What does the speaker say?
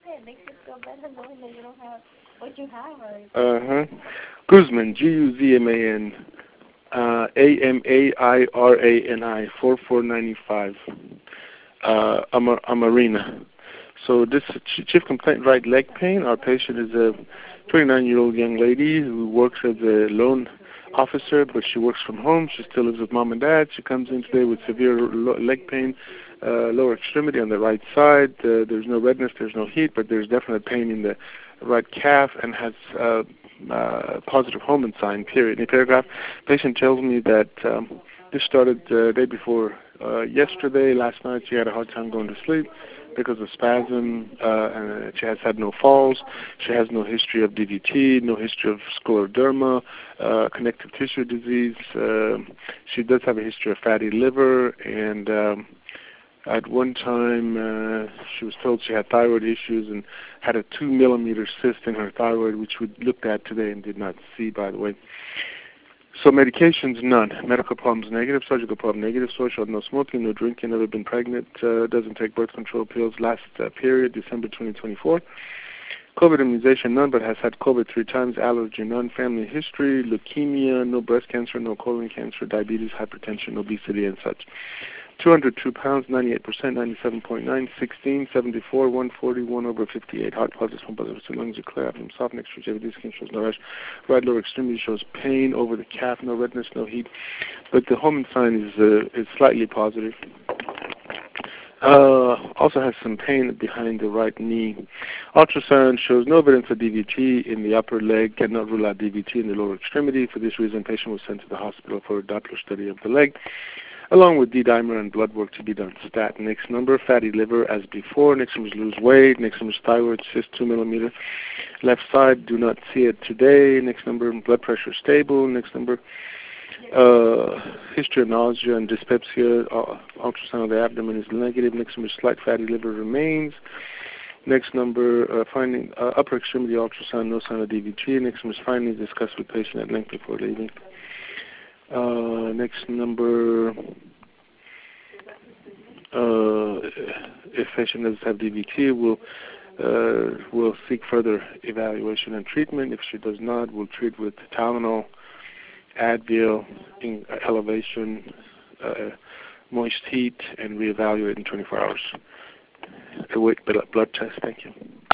it makes you feel better knowing that you don't have what you have already. Guzman, Guzman, Amairani, 4495. Amarina. So this chief complaint, right leg pain. Our patient is a 29-year-old young lady who works as a loan officer, but she works from home. She still lives with mom and dad. She comes in today with severe leg pain, lower extremity on the right side. There's no redness, there's no heat, but there's definite pain in the right calf and has positive Holman sign, period. In the paragraph, patient tells me that this started the day before yesterday. Last night she had a hard time going to sleep because of spasm, and she has had no falls. She has no history of DVT, no history of scleroderma, connective tissue disease. She does have a history of fatty liver, and at one time she was told she had thyroid issues and had a 2-millimeter cyst in her thyroid, which we looked at today and did not see, by the way. So medications, none. Medical problems, negative. Surgical problem, negative. Social, no smoking, no drinking, never been pregnant, doesn't take birth control pills. Last period, December 2024. COVID immunization, none, but has had COVID 3 times. Allergy, none. Family history, leukemia, no breast cancer, no colon cancer, diabetes, hypertension, obesity, and such. 202 pounds, 98%, 97.9, 16, 74, 140, 1/58. Heart pulses, pump pulses, lungs are clear, abdomen soft, next frigidity, skin shows no rash. Right lower extremity shows pain over the calf, no redness, no heat. But the Holman sign is slightly positive. Also has some pain behind the right knee. Ultrasound shows no evidence of DVT in the upper leg, cannot rule out DVT in the lower extremity. For this reason, patient was sent to the hospital for a Doppler study of the leg, along with D-dimer and blood work to be done. Stat, next number, fatty liver as before. Next number is lose weight. Next number is thyroid cyst, 2-millimeter. Left side, do not see it today. Next number, blood pressure stable. Next number, history of nausea and dyspepsia. Ultrasound of the abdomen is negative. Next number, slight fatty liver remains. Next number, finding upper extremity ultrasound, no sign of DVT. Next number is findings discussed with patient at length before leaving. Next number, if patient doesn't have DVT, we'll seek further evaluation and treatment. If she does not, we'll treat with Tylenol, Advil, elevation, moist heat, and reevaluate in 24 hours. Await blood test. Thank you.